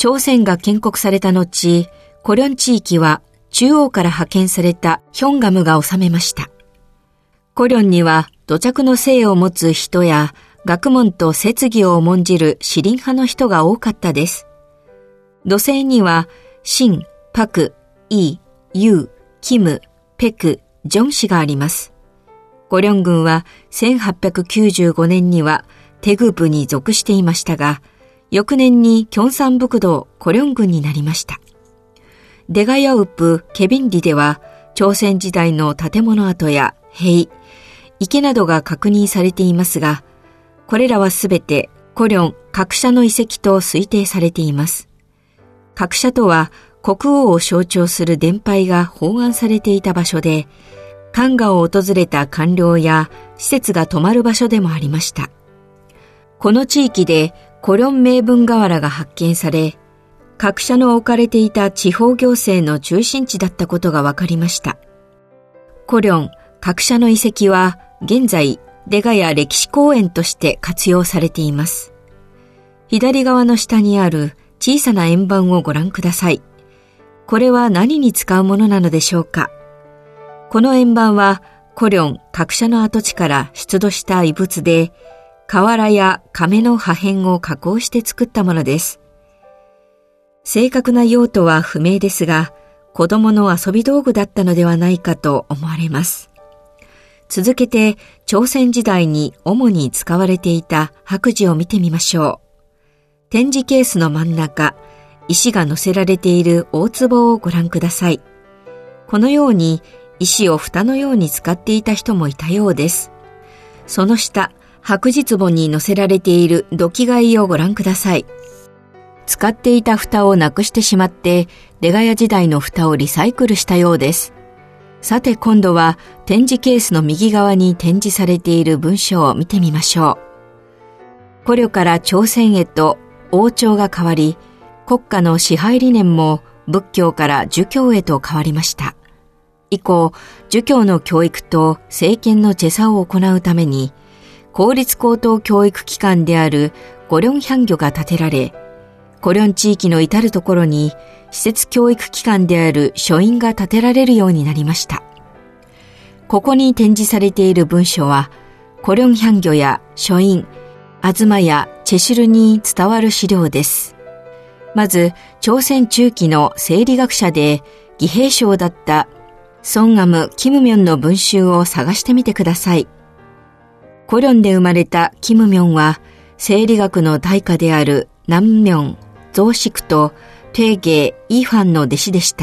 朝鮮が建国された後、コリョン地域は中央から派遣されたヒョンガムが治めました。コリョンには土着の姓を持つ人や学問と節義を重んじる士林派の人が多かったです。土星にはシン、パク、イ、ユー、キム、ペク、ジョン氏があります。コリョン郡は1895年にはテグ部に属していましたが、翌年にキョンサン北道コリョン郡になりました。デガヤウプ、ケビンリでは朝鮮時代の建物跡や塀、池などが確認されていますが、これらはすべてコリョン格社の遺跡と推定されています。格社とは国王を象徴する殿牌が奉安されていた場所で、漢河を訪れた官僚や施設が泊まる場所でもありました。この地域でコリョン名分河原が発見され、格社の置かれていた地方行政の中心地だったことが分かりました。コリョン格社の遺跡は現在デガヤ歴史公園として活用されています。左側の下にある小さな円盤をご覧ください。これは何に使うものなのでしょうか。この円盤はコリョン格社の跡地から出土した遺物で、瓦や亀の破片を加工して作ったものです。正確な用途は不明ですが、子供の遊び道具だったのではないかと思われます。続けて、朝鮮時代に主に使われていた白磁を見てみましょう。展示ケースの真ん中、石が乗せられている大壺をご覧ください。このように石を蓋のように使っていた人もいたようです。その下、白磁壺に乗せられている土器貝をご覧ください。使っていた蓋をなくしてしまって、デガヤ時代の蓋をリサイクルしたようです。さて今度は展示ケースの右側に展示されている文書を見てみましょう。コリョから朝鮮へと王朝が変わり、国家の支配理念も仏教から儒教へと変わりました。以降、儒教の教育と政権のチェサを行うために、公立高等教育機関であるコリョンヒャンギョが建てられ、コリョン地域の至るところに施設教育機関である書院が建てられるようになりました。ここに展示されている文書は、コリョンヒャンギョや書院、東やチェシルに伝わる資料です。まず、朝鮮中期の生理学者で義兵将だったソンアム・キムミョンの文集を探してみてください。コリョンで生まれたキムミョンは、生理学の大家であるナンミョン、ゾウシクとテーゲー・イーファンの弟子でした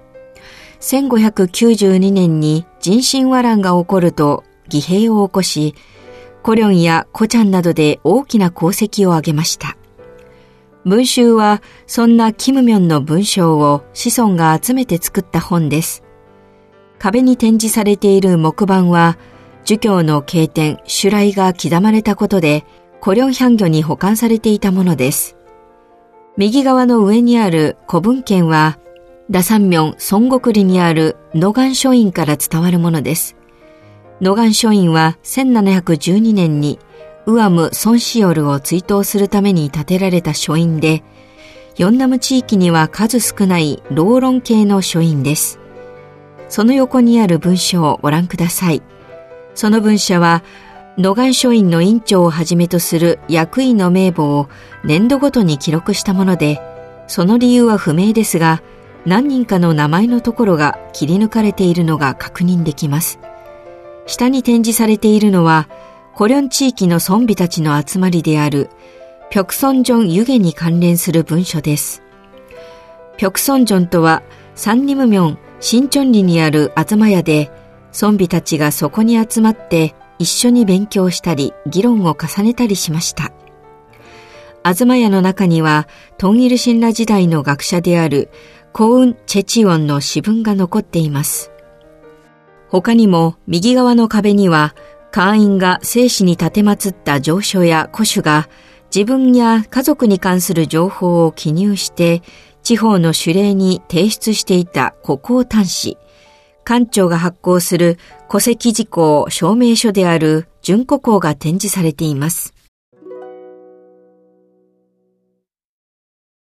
。1592年に人心倭乱が起こると義兵を起こし、コリョンやコチャンなどで大きな功績を挙げました。文集はそんなキムミョンの文章を子孫が集めて作った本です。壁に展示されている木板は、儒教の経典、朱来が刻まれたことで、コリョンヒャンギョに保管されていたものです。右側の上にある古文献は、ダサンミョン孫国里にあるノガン書院から伝わるものです。ノガン書院は1712年にウアム・ソンシヨルを追悼するために建てられた書院で、ヨンナム地域には数少ないローロン系の書院です。その横にある文書をご覧ください。その文書は、ノガン書院の院長をはじめとする役員の名簿を年度ごとに記録したもので、その理由は不明ですが、何人かの名前のところが切り抜かれているのが確認できます。下に展示されているのは、コリョン地域の村美たちの集まりである、ピョクソンジョン湯気に関連する文書です。ピョクソンジョンとは、サンニムミョン、シンチョンリにある東屋で、村美たちがそこに集まって一緒に勉強したり、議論を重ねたりしました。東屋の中には、トンイル神羅時代の学者である、コウン・チェチウォンの詩文が残っています。他にも、右側の壁には、会員が聖子に立てまつった上書や古書が、自分や家族に関する情報を記入して、地方の守礼に提出していた古行端子、官庁が発行する戸籍事項証明書である準古行が展示されています。